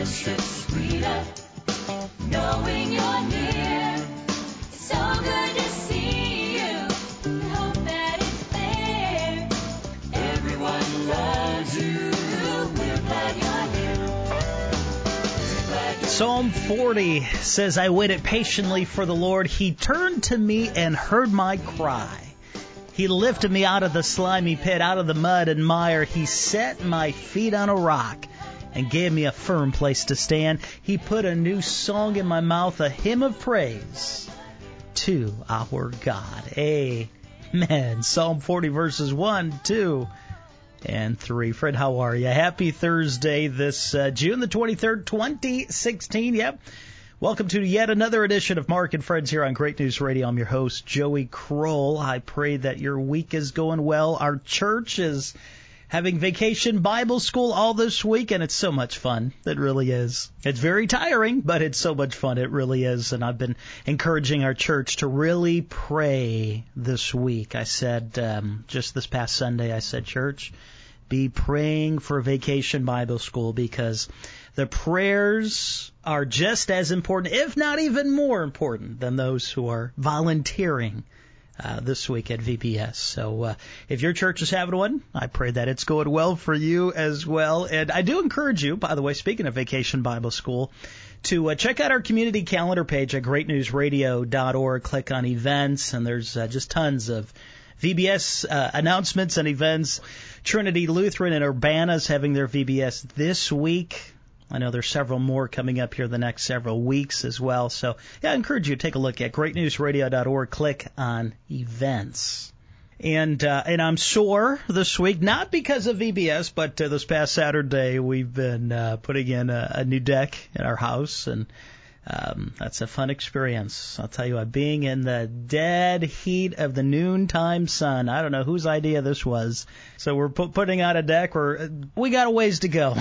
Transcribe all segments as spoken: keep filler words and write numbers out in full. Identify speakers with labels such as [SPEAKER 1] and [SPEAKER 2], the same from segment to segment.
[SPEAKER 1] fellowship sweeter, knowing you're near. It's so good to see you. We hope that it's clear. Everyone loves you. We're glad you're here. We're glad you're
[SPEAKER 2] Psalm forty says, I waited patiently for the Lord. He turned to me and heard my cry. He lifted me out of the slimy pit, out of the mud and mire. He set my feet on a rock and gave me a firm place to stand. He put a new song in my mouth, a hymn of praise to our God. Amen. Psalm forty, verses one, two, and three. Fred, how are you? Happy Thursday, this uh, June the twenty-third, twenty sixteen. Yep. Welcome to yet another edition of Mark and Friends here on Great News Radio. I'm your host, Joey Kroll. I pray that your week is going well. Our church is having vacation Bible school all this week, and it's so much fun. It really is. It's very tiring, but it's so much fun. It really is. And I've been encouraging our church to really pray this week. I said um, just this past Sunday, I said, church, be praying for vacation Bible school, because the prayers are just as important, if not even more important, than those who are volunteering uh, this week at V B S. So uh, if your church is having one, I pray that it's going well for you as well. And I do encourage you, by the way, speaking of Vacation Bible School, to uh, check out our community calendar page at great news radio dot org. Click on events, and there's uh, just tons of V B S uh, announcements and events. Trinity Lutheran and Urbana is having their V B S this week. I know there's several more coming up here the next several weeks as well. So, yeah, I encourage you to take a look at great news radio dot org. Click on events. And uh, and I'm sore this week, not because of V B S, but uh, this past Saturday we've been uh, putting in a, a new deck in our house, and Um, that's a fun experience. I'll tell you what, being in the dead heat of the noontime sun, I don't know whose idea this was. So we're pu- putting out a deck where we got a ways to go.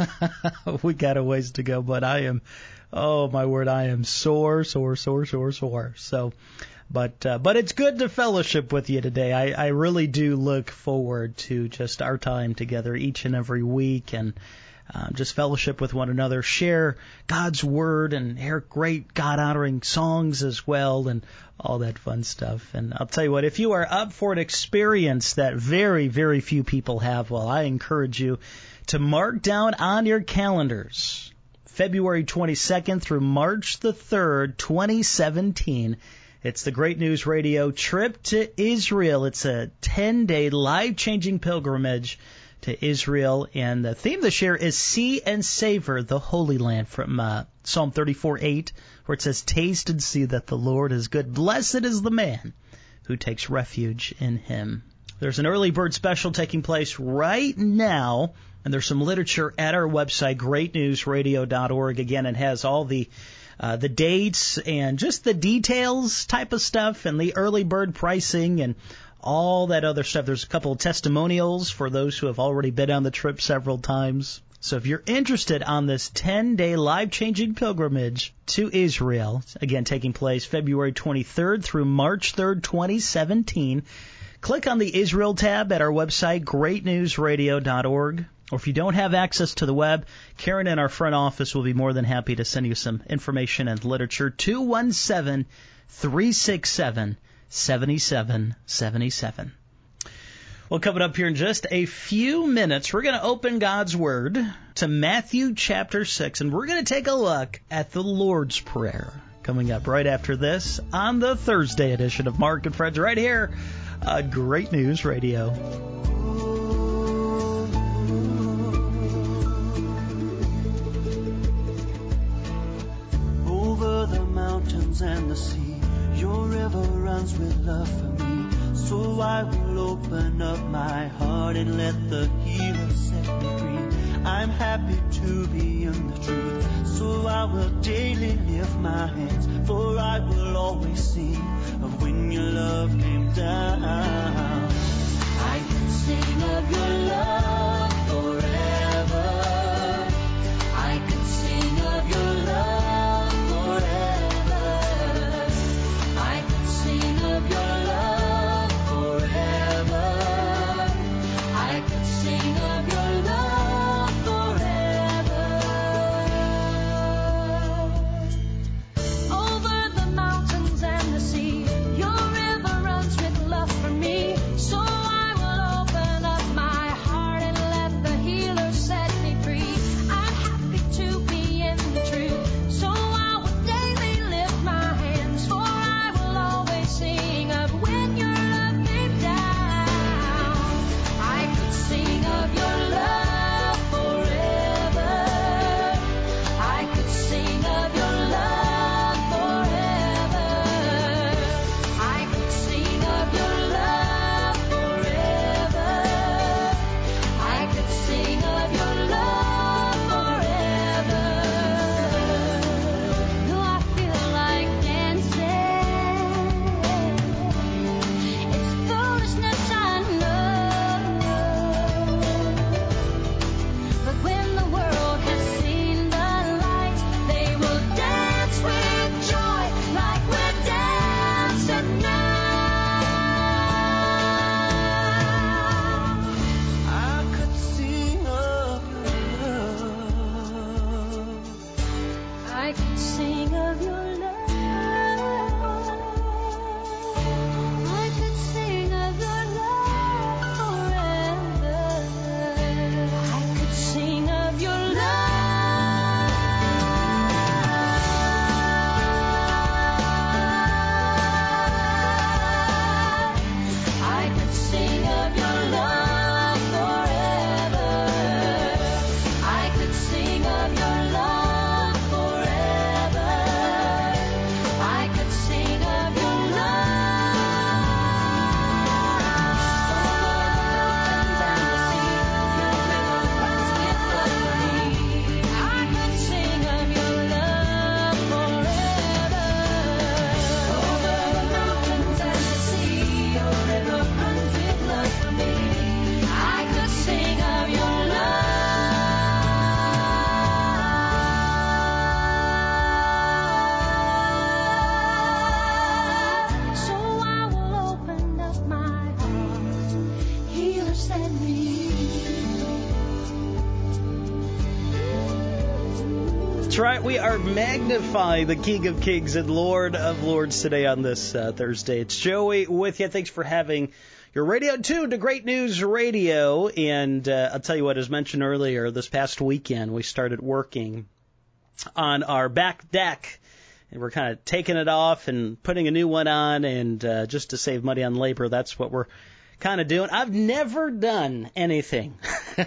[SPEAKER 2] we got a ways to go, but I am, oh my word, I am sore, sore, sore, sore, sore. So, but, uh, but it's good to fellowship with you today. I, I really do look forward to just our time together each and every week, and Um, just fellowship with one another, share God's Word, and hear great God-honoring songs as well, and all that fun stuff. And I'll tell you what, if you are up for an experience that very, very few people have, well, I encourage you to mark down on your calendars February twenty-second through March the third, twenty seventeen. It's the Great News Radio trip to Israel. It's a ten-day life-changing pilgrimage to Israel, and the theme this year is See and Savor the Holy Land, from uh, Psalm thirty-four eight, where it says, Taste and see that the Lord is good. Blessed is the man who takes refuge in him. There's an early bird special taking place right now, and there's some literature at our website, great news radio dot org. Again, it has all the uh, the dates and just the details type of stuff, and the early bird pricing and all that other stuff. There's a couple of testimonials for those who have already been on the trip several times. So if you're interested on this ten-day life-changing pilgrimage to Israel, again, taking place February twenty-third through March third, twenty seventeen, click on the Israel tab at our website, great news radio dot org. Or if you don't have access to the web, Karen in our front office will be more than happy to send you some information and literature. two one seven, three six seven, seventy-seven seventy-seven. Well, coming up here in just a few minutes, we're going to open God's Word to Matthew chapter six, and we're going to take a look at the Lord's Prayer. Coming up right after this on the Thursday edition of Mark and Friends, right here on Great News Radio.
[SPEAKER 3] Over the mountains and the sea, your river runs with love for me. So I will open up my heart and let the healer set me free. I'm happy to be in the truth, so I will daily lift my hands, for I will always sing of when your love came down.
[SPEAKER 1] I can sing of your love forever. I can sing of your love forever. I can sing of your love forever. I can sing of your love forever. could sing of your love. I could sing of your love forever. I could sing of your love. I could sing of your love forever. I could sing of your love forever. I could sing of your Over the mountains and the sea, your river runs with love for me. I could sing of your love. So I will open up my heart. Healer, set me.
[SPEAKER 2] That's right. We are magnifying the King of Kings and Lord of Lords today on this uh, Thursday. It's Joey with you. Thanks for having your radio tuned to Great News Radio. And uh, I'll tell you what, as mentioned earlier, this past weekend we started working on our back deck. And we're kind of taking it off and putting a new one on. And uh, just to save money on labor, that's what we're kind of doing. I've never done anything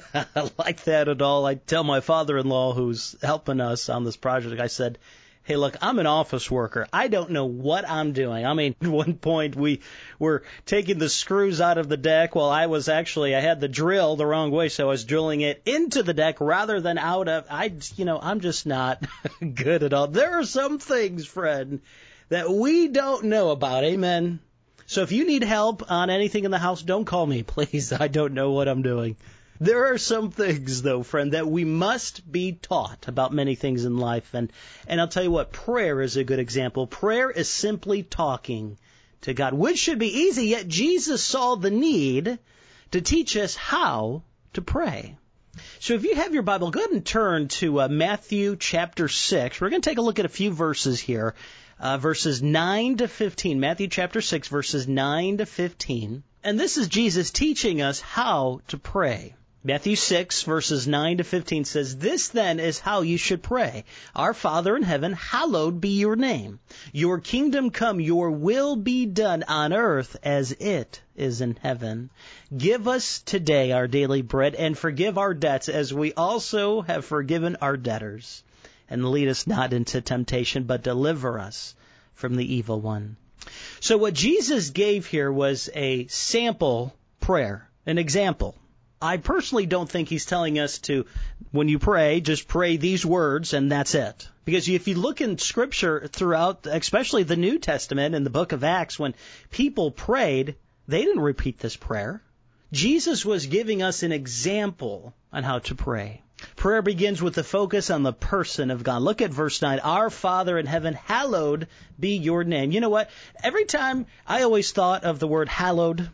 [SPEAKER 2] like that at all. I tell my father-in-law who's helping us on this project, I said, hey, look, I'm an office worker. I don't know what I'm doing. I mean, at one point we were taking the screws out of the deck while I was actually, I had the drill the wrong way, so I was drilling it into the deck rather than out of, I, you know, I'm just not good at all. There are some things, friend, that we don't know about. Amen. So if you need help on anything in the house, don't call me, please. I don't know what I'm doing. There are some things, though, friend, that we must be taught about many things in life. And, and I'll tell you what, prayer is a good example. Prayer is simply talking to God, which should be easy, yet Jesus saw the need to teach us how to pray. So if you have your Bible, go ahead and turn to uh, Matthew chapter six. We're going to take a look at a few verses here. Uh, verses nine to fifteen, Matthew chapter six, verses nine to fifteen. And this is Jesus teaching us how to pray. Matthew six, verses nine to fifteen says, this then is how you should pray. Our Father in heaven, hallowed be your name. Your kingdom come, your will be done on earth as it is in heaven. Give us today our daily bread and forgive our debts as we also have forgiven our debtors. And lead us not into temptation, but deliver us from the evil one. So what Jesus gave here was a sample prayer, an example. I personally don't think he's telling us to, when you pray, just pray these words and that's it. Because if you look in Scripture throughout, especially the New Testament and the book of Acts, when people prayed, they didn't repeat this prayer. Jesus was giving us an example on how to pray. Prayer begins with the focus on the person of God. Look at verse nine. Our Father in heaven, hallowed be your name. You know what? Every time I always thought of the word hallowed,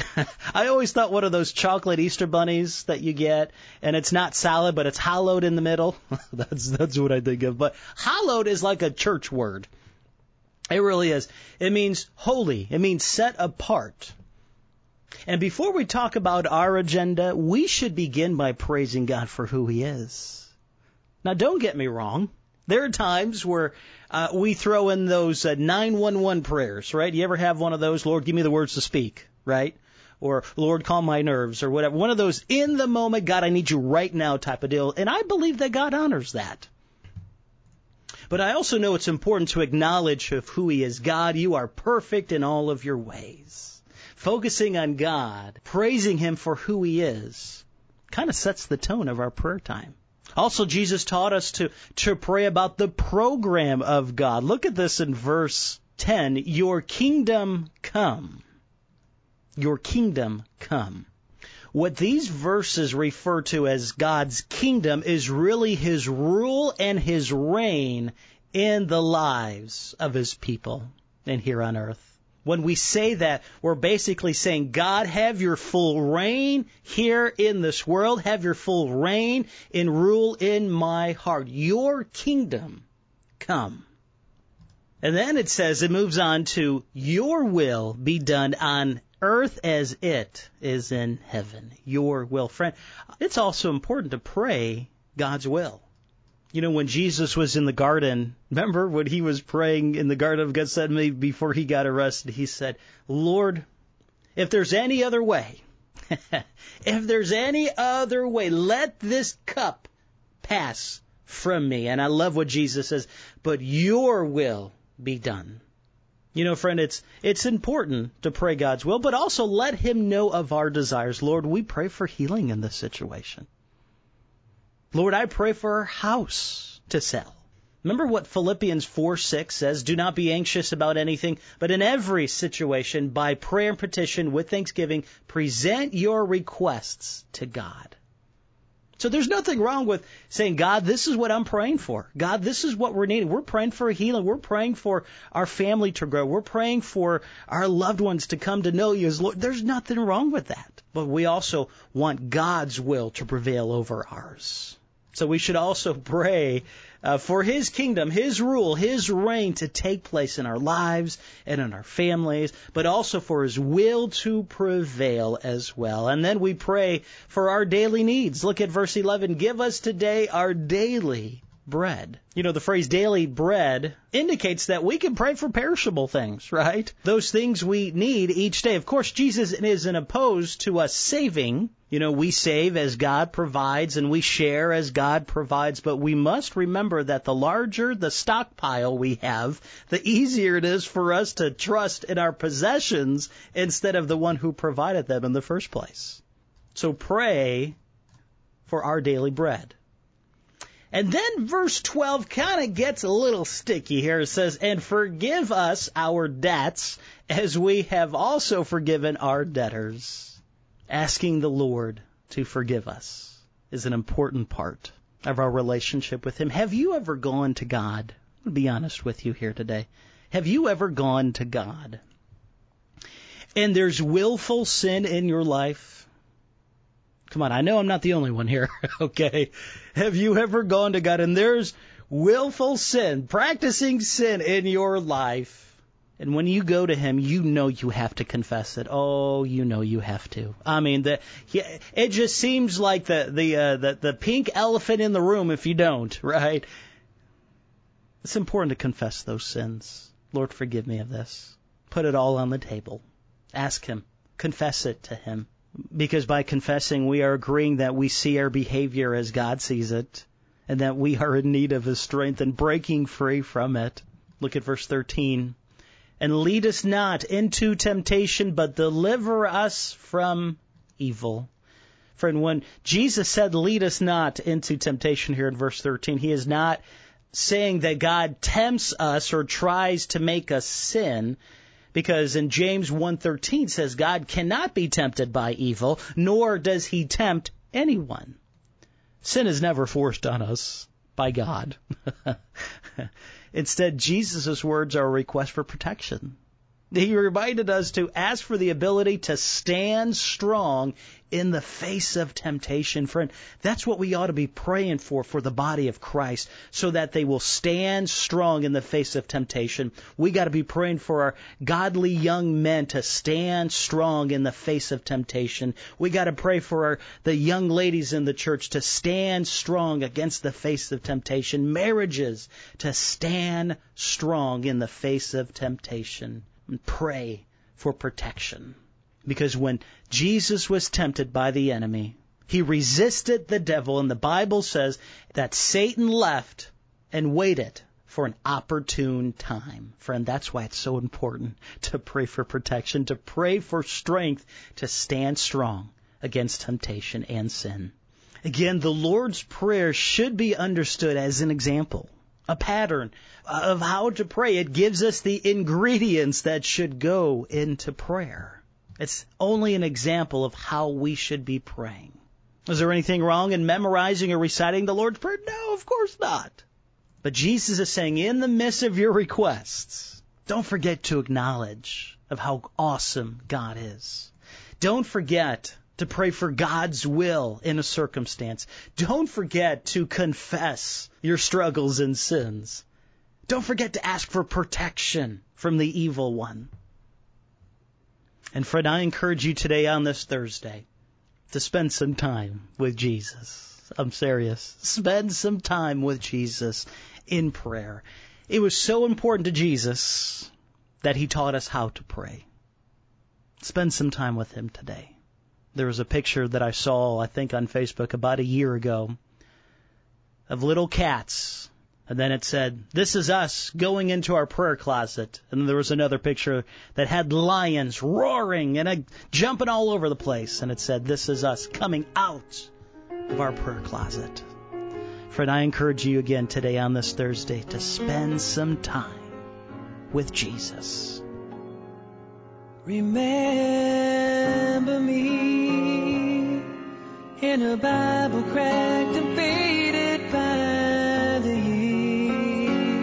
[SPEAKER 2] I always thought one of those chocolate Easter bunnies that you get, and it's not salad, but it's hallowed in the middle. that's that's what I think of. But hallowed is like a church word. It really is. It means holy. It means set apart. And before we talk about our agenda, we should begin by praising God for who He is. Now, don't get me wrong. There are times where uh, we throw in those uh, nine one one prayers, right? You ever have one of those? Lord, give me the words to speak, right? Or, Lord, calm my nerves, or whatever. One of those in the moment, God, I need you right now type of deal. And I believe that God honors that. But I also know it's important to acknowledge of who He is. God, you are perfect in all of your ways. Focusing on God, praising Him for who He is, kind of sets the tone of our prayer time. Also, Jesus taught us to, to pray about the program of God. Look at this in verse ten. Your kingdom come. Your kingdom come. What these verses refer to as God's kingdom is really His rule and His reign in the lives of His people and here on earth. When we say that, we're basically saying, God, have your full reign here in this world. Have your full reign and rule in my heart. Your kingdom come. And then it says, it moves on to, your will be done on earth as it is in heaven. Your will. Friend, it's also important to pray God's will. You know, when Jesus was in the garden, remember when he was praying in the Garden of Gethsemane before he got arrested, he said, Lord, if there's any other way, if there's any other way, let this cup pass from me. And I love what Jesus says, but your will be done. You know, friend, it's it's important to pray God's will, but also let him know of our desires. Lord, we pray for healing in this situation. Lord, I pray for our house to sell. Remember what Philippians four six says, do not be anxious about anything, but in every situation, by prayer and petition with thanksgiving, present your requests to God. So there's nothing wrong with saying, God, this is what I'm praying for. God, this is what we're needing. We're praying for healing. We're praying for our family to grow. We're praying for our loved ones to come to know you as Lord. There's nothing wrong with that. But we also want God's will to prevail over ours. So we should also pray uh, for his kingdom, his rule, his reign to take place in our lives and in our families, but also for his will to prevail as well. And then we pray for our daily needs. Look at verse eleven. Give us today our daily bread. You know, the phrase daily bread indicates that we can pray for perishable things, right? Those things we need each day. Of course, Jesus isn't opposed to us saving. You know, we save as God provides and we share as God provides, but we must remember that the larger the stockpile we have, the easier it is for us to trust in our possessions instead of the one who provided them in the first place. So pray for our daily bread. And then verse twelve kind of gets a little sticky here. It says, and forgive us our debts as we have also forgiven our debtors. Asking the Lord to forgive us is an important part of our relationship with him. Have you ever gone to God? I'll be honest with you here today. Have you ever gone to God and there's willful sin in your life? Come on, I know I'm not the only one here, okay? Have you ever gone to God and there's willful sin, practicing sin in your life? And when you go to him, you know you have to confess it. Oh, you know you have to. I mean, the, it just seems like the the, uh, the the pink elephant in the room if you don't, right? It's important to confess those sins. Lord, forgive me of this. Put it all on the table. Ask him. Confess it to him. Because by confessing, we are agreeing that we see our behavior as God sees it, and that we are in need of his strength and breaking free from it. Look at verse thirteen. And lead us not into temptation, but deliver us from evil. Friend, when Jesus said, lead us not into temptation here in verse thirteen, he is not saying that God tempts us or tries to make us sin, because in James one thirteen says God cannot be tempted by evil, nor does he tempt anyone. Sin is never forced on us by God. Instead, Jesus' words are a request for protection. He reminded us to ask for the ability to stand strong in the face of temptation. Friend, that's what we ought to be praying for, for the body of Christ, so that they will stand strong in the face of temptation. We got to be praying for our godly young men to stand strong in the face of temptation. We got to pray for our, the young ladies in the church to stand strong against the face of temptation. Marriages to stand strong in the face of temptation. And pray for protection. Because when Jesus was tempted by the enemy, he resisted the devil, and the Bible says that Satan left and waited for an opportune time. Friend, that's why it's so important to pray for protection, to pray for strength to stand strong against temptation and sin. Again, the Lord's Prayer should be understood as an example, a pattern of how to pray. It gives us the ingredients that should go into prayer. It's only an example of how we should be praying. Is there anything wrong in memorizing or reciting the Lord's Prayer? No, of course not. But Jesus is saying, in the midst of your requests, don't forget to acknowledge of how awesome God is. Don't forget to pray for God's will in a circumstance. Don't forget to confess your struggles and sins. Don't forget to ask for protection from the evil one. And friend, I encourage you today on this Thursday to spend some time with Jesus. I'm serious. Spend some time with Jesus in prayer. It was so important to Jesus that he taught us how to pray. Spend some time with him today. There was a picture that I saw, I think, on Facebook about a year ago of little cats. And then it said, "This is us going into our prayer closet." And then there was another picture that had lions roaring and uh, jumping all over the place. And it said, "This is us coming out of our prayer closet." Friend, I encourage you again today on this Thursday to spend some time with Jesus.
[SPEAKER 3] Remember me in a Bible cracked and faded by the years.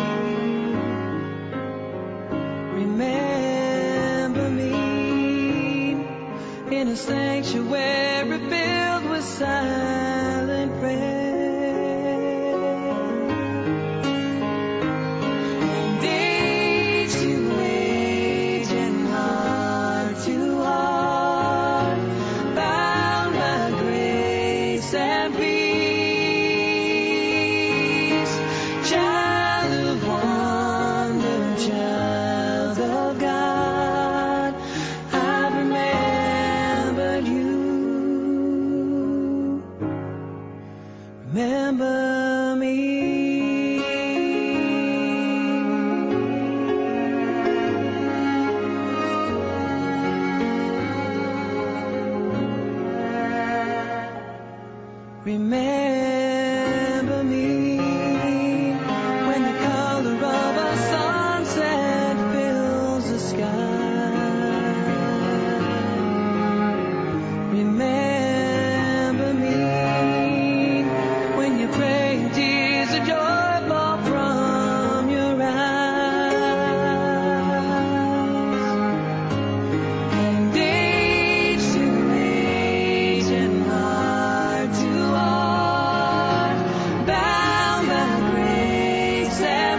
[SPEAKER 3] Remember me in a sanctuary filled with silent prayer. Remember me. Remember me when the color of a sunset fills the sky. Remember me when you pray and tears of joy fall from your eyes. And age to age and heart to heart, bound by grace and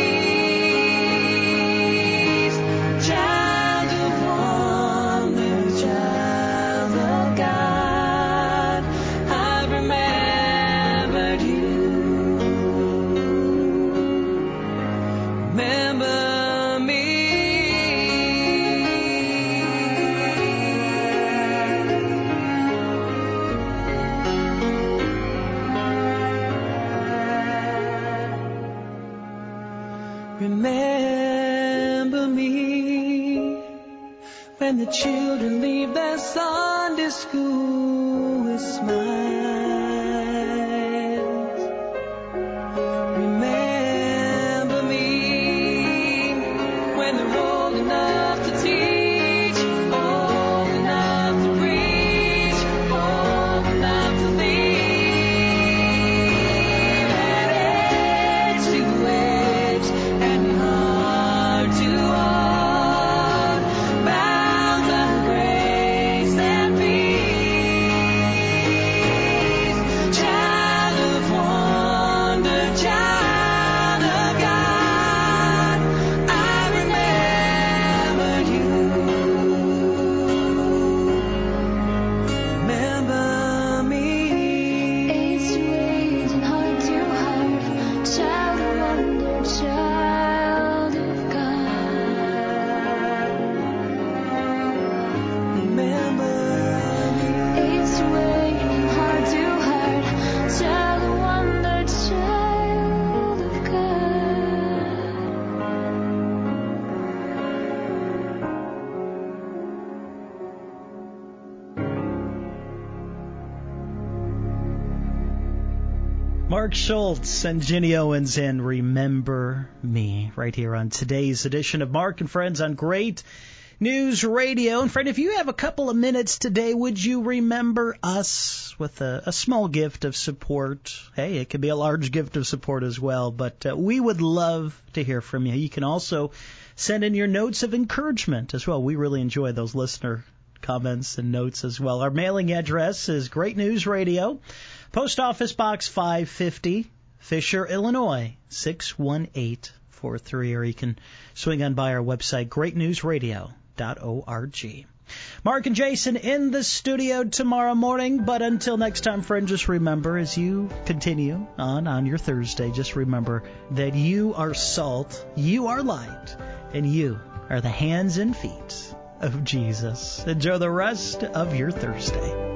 [SPEAKER 3] peace. Child of wonder, child of God, I remembered you. Remember me. Remember me when the children leave their Sunday school with smiles. Remember me when they're old enough to teach, old enough to preach, old enough to lead. And age to age and heart to heart, bound by grace and peace. Child of wonder, child of God, I remember you. Remember me.
[SPEAKER 1] Age to age and heart to heart, child of wonder, child of God.
[SPEAKER 3] Remember me.
[SPEAKER 1] Age to age and heart to heart, child of wonder, child of God.
[SPEAKER 2] Mark Schultz and Jenny Owens and Remember Me right here on today's edition of Mark and Friends on Great News Radio. And friend, if you have a couple of minutes today, would you remember us with a, a small gift of support? Hey, it could be a large gift of support as well, but uh, we would love to hear from you. You can also send in your notes of encouragement as well. We really enjoy those listener comments and notes as well. Our mailing address is Great News Radio, Post Office Box five fifty, Fisher, Illinois, six one eight four three, or you can swing on by our website, great news radio dot org. Mark and Jason in the studio tomorrow morning, but until next time, friend, just remember as you continue on on your Thursday, just remember that you are salt, you are light, and you are the hands and feet of Jesus. Enjoy the rest of your Thursday.